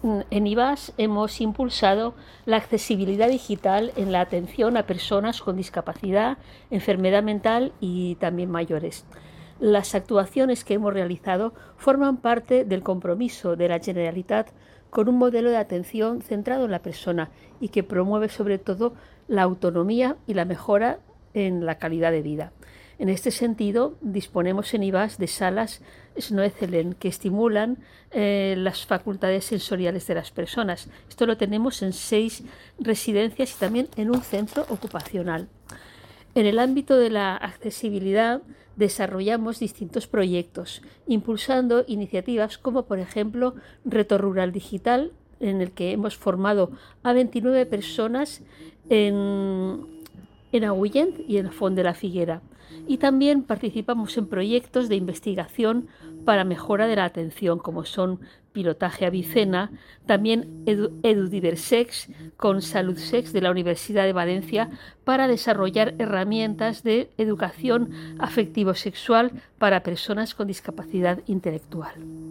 En IVAS hemos impulsado la accesibilidad digital en la atención a personas con discapacidad, enfermedad mental y también mayores. Las actuaciones que hemos realizado forman parte del compromiso de la Generalitat con un modelo de atención centrado en la persona y que promueve sobre todo la autonomía y la mejora en la calidad de vida. En este sentido, disponemos en IVAS de salas Snoezelen que estimulan las facultades sensoriales de las personas. Esto lo tenemos en 6 residencias y también en un centro ocupacional. En el ámbito de la accesibilidad desarrollamos distintos proyectos, impulsando iniciativas como, por ejemplo, Reto Rural Digital, en el que hemos formado a 29 personas en Agullent y en el Font de la Figuera. Y también participamos en proyectos de investigación para mejora de la atención, como son Pilotaje Avicena, también EduDiversex con SaludSex de la Universidad de Valencia para desarrollar herramientas de educación afectivo-sexual para personas con discapacidad intelectual.